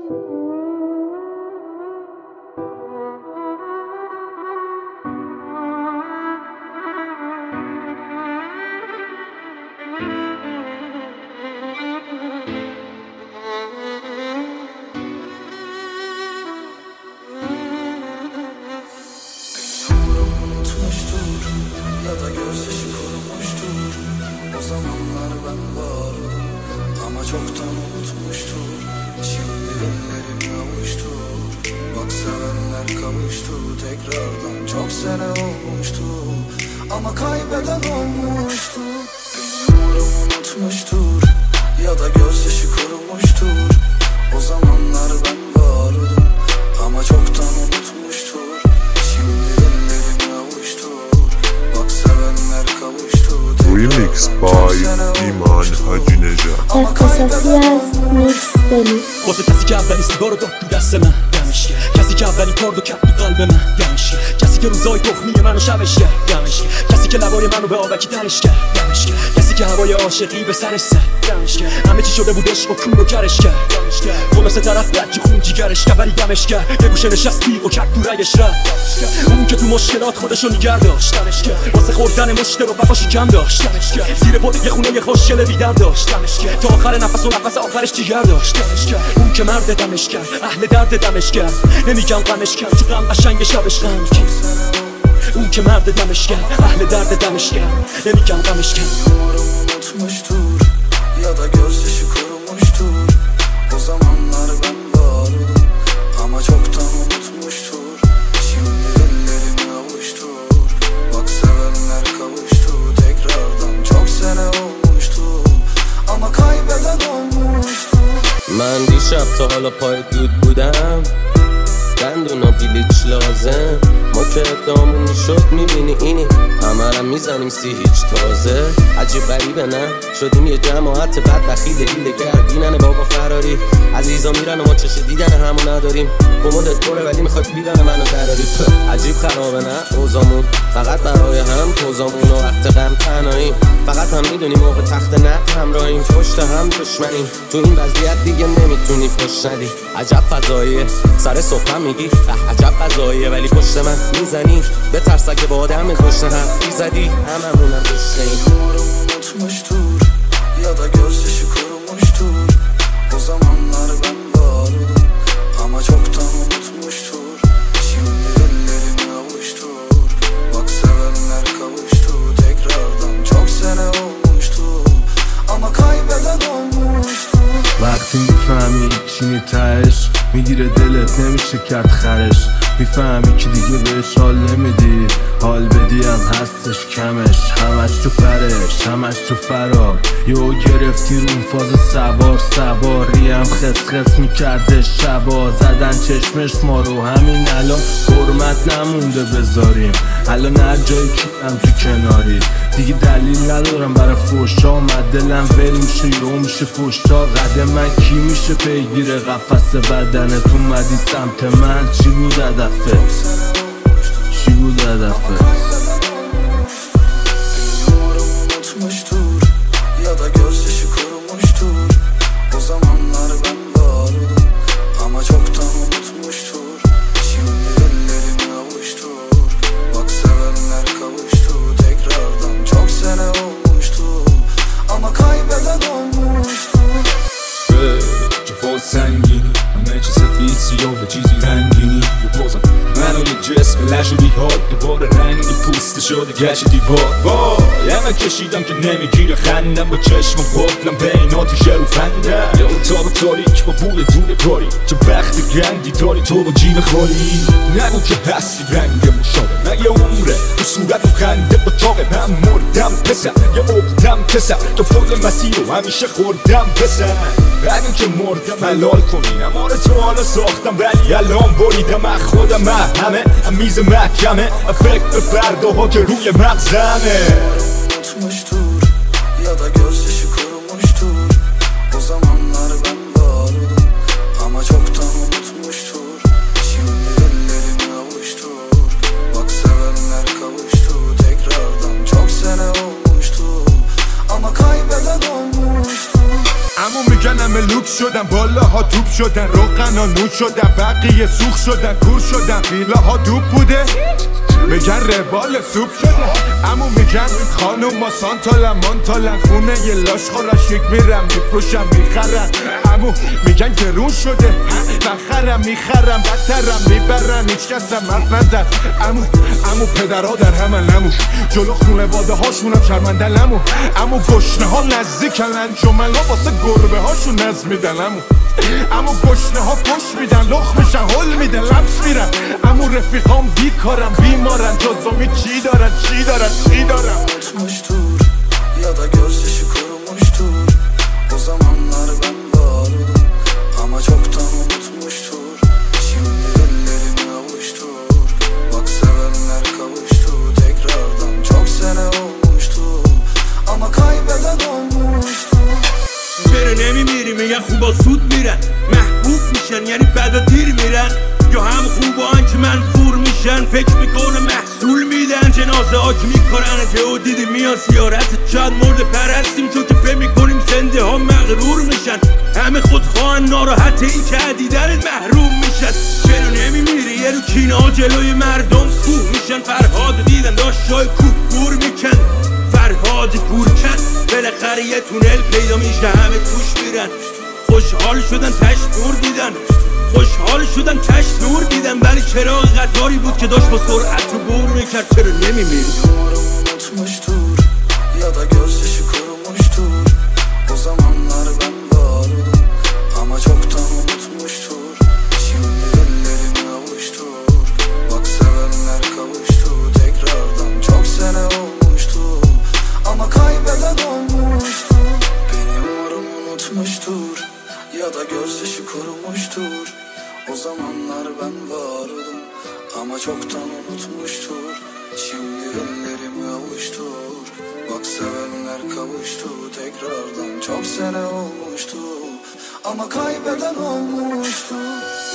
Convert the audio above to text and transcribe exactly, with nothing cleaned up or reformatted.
Çoktan unutmuştur, şimdi ellerim avuştur. Bak sevenler kavuştu tekrardan, çok sene olmuştu ama kaybeden olmuştu. Umurum unutmuştur ya da gözyaşı kurumuştur. O zamanlar ben vardım ama çoktan unutmuştur. Şimdi ellerim avuştur. Bak sevenler kavuştu Remix by ایمان حاجی نژاد. اختصاصی از میکس بلی واسه کسی که اولین سیگار رو داد تو دست من، یمش کرد. کسی که اولین کار رو کرد تو قلب من، یمش کرد. کسی که روزای تخمی منو شبش کرد، یمش کرد. کسی که لبای منو به آبکی تنش کرد، یمش کرد. کسی که هوای عاشقی به سرش زد، یمش کرد. همه چی شده بود عشق و کور و کرش کرد، یمش کرد. خب مثل طرف بلکی خون جیگرش کرد ولی دمش کرد. یه گوشه نشست تیغ و کرد تو رگش رد. اون که تو مشکلات خودشو نگه داشت، دمش کرد. واسه خوردن مشت رو وفاشو کم داشت، دمش کرد. زیر پد یه خونه یه خوشگل بیدم داشت، دمش کرد. تا آخر نفس و نفس آخرش جیگر داشت، دمش کرد. اون که مرد دمش کرد، اهل درد دمش کرد. نمیگم غمش کرد چون غم قشنگ شبش غم کرد. اون که مرد دمش کرد، اهل درد دمش کرد. نمیگم غمش کرد. Umurum unutmuştur ya da gözyaşı kurumuştur. O zamanlar ben vardım ama çoktan unutmuştur. Şimdi ellerim avuştur. Bak sevenler kavuştu tekrardan, çok sene olmuştu ama kaybeden olmuştu. من دیشب تا حالا پای دود بودم، دندون و بلیچ لازم. ما که ادامون شد میبینی اینی همرم میزنیم سی هیچ تازه. عجیب غریبه نه شدیم یه جماعت بد بخیل دیل گردینن بابا فراری. عزیزا میرن و ما چشه دیدن همون نداریم. کمودت پره ولی میخواد بیدن منو دراری. عجیب خرابه نه اوزامون فقط برای هم توزامون و وقت غم تنهاییم. فقط هم میدونیم موقع تخت نقد همراهیم، پشت هم دشمنیم. تو این وضعیت دیگه نمیتونی فش ندی. عجب فضاییه سر صبح میگی عجب فضاییه ولی پشت من میزنی. به ترس اگه با آدم گشنه حرفی زدی هممونم گشنه‌ایم. Umurum unutmuştur ya da gözyaşı kurumuştur. O zamanlar ben vardım ama çoktan unutmuştur. Şimdi ellerim avuştur. Bak sevenler kavuştu tekrardan, çok sene olmuştu ama kaybeden olmuştu. وقتی میفهمی چینی تهش میگیره دلت نمیشه کرد خرش. میفهمی که دیگه بهش حال نمیدی، حال بدی هم هستش کمش. همش تو فرش همش تو فرار، یهو گرفتی رو فاز سوار. سواری هم خس خس میکرده شبا، زدن چشمش ما رو همین الان حرمت نمونده بذاریم. الان هر جایی کیرم تو کناری، دیگه دلیل ندارم برای فوشا. اومد دلم ول میشه یهو میشه پشتا. قدم من کی میشه پیگیر قفس بدنت؟ اومدی سمت من چی بود هدفت؟ چی بود هدفت؟ Umurum unutmuştur ya da gözyaşı kurumuştur. O zamanlar ben vardım ama çoktan unutmuştur. Şimdi ellerim avuştur. Bak sevenler kavuştu tekrardan, çok sene olmuştu ama kaybeden olmuştu. جفا سنگینی همه چه سفید سیاه و چیزی رنگینی بپازم منو یه جسم لشدی حال دوباره رنگی پوسته شده گشت دیوار. وای همه کشیدم که نمیگیره خندم، با چشم و قفلم بین آتیش رو فندم. یه اتاق تاریک با بوی دور کاری، چه بخت گندی داری تو با جیب خالی. نگو که هستی رنگ مشابه مگه عمره تو صورت و خنده با تاقه. من مردم پسر یه عقدم کسر، تو پل مسیر رو همیشه خوردم پسر. اگه که مردم حلال کنینم آره تو حالا ساختم ولی الان بریدم از خودم. همه میز محکمه فکر به فرداها که روی مغزمه. Unutmuştur ya da gözyaşı kurumuştur. O zamanlar ben vardım ama çoktan unutmuştur. Şimdi ellerim avuştur. Bak sevenler kavuştu tekrardan, çok sene olmuştu ama kaybeden olmuştu. اما میگن همه لوک شدم بالاها توپ شدن، روغنا نور شدن، بقیه سوخ شدن، کور شدن، ویلاها دوب بوده میگن روال سوپ شدن. امو میگن خانوم ما سانتالن مانتالن، خونه یه لاش خورشیک میرم میفروشم میخرم. امو میگن گرون شده نخرم میخرم، بدترم میبرن هیچ کسم مرد ندن. امو امو پدرها در همن، امو جلو خونه واده هاشونم شرمندن. امو امو گشنه ها نزدیکن، انجمن ها واسه گربه هاشون نز میدن. امو امو گشنه ها گوش میدن، لخ میشن هل میدن، لمس میرن. امو رفیقام بیکارم بیمارن، جزامی چی دارن چی دارن چی دارن. Unutmuştur ya da gözyaşı kurumuştur. O zamanlar ben vardım ama çoktan unutmuştur. Şimdi ellerimi avuştur. Bak sevenler kavuştu tekrardan. Çok sene olmuştu ama kaybeden olmuştu. چرا نمیمیری؟ میگن خوبا زود میرن، محبوب میشن یعنی بعدا دیر میرن، یا هم خوبان که منفور میشن فکر میکنه محصول میدن. جنازه آج میکنن و دیدی میان زیارت، شاید مورد پرستیم چون که فهم میکنیم زنده ها مغرور میشن. همه خودخواهن ناراحت این که دیدنت محروم میشن. چرا نمیمیری؟ یه رو کینه ها جلوی مردم کوه میشن. فرهاد دیدن داشت جای کوه گور میکن، فرهاد گورکن. بالاخره یه تونل پیدا میشه همه توش میرن. خوشحال شدن تش دور دیدن، خوشحال شدن تش دور دیدن. ولی چراغ قطاری بود که داشت با سرعت رو بور میکرد. چرا نمیمیری؟ Umarım unutmuştur ya da gözyaşı kurumuştur. O zamanlar ben vardım ama çoktan unutmuştur. Şimdi ellerimi avuştur. Bak sevenler kavuştu tekrardan. Çok sene olmuştu ama kaybeden olmuştu. Beni umarım unutmuştur ya da gözyaşı kurumuştur. O zamanlar ben vardım ama çoktan unutmuştur. Şimdi ellerimi avuştur. Bak sevenler kavuştu tekrardan. Çok sene olmuştu ama kaybeden olmuştu.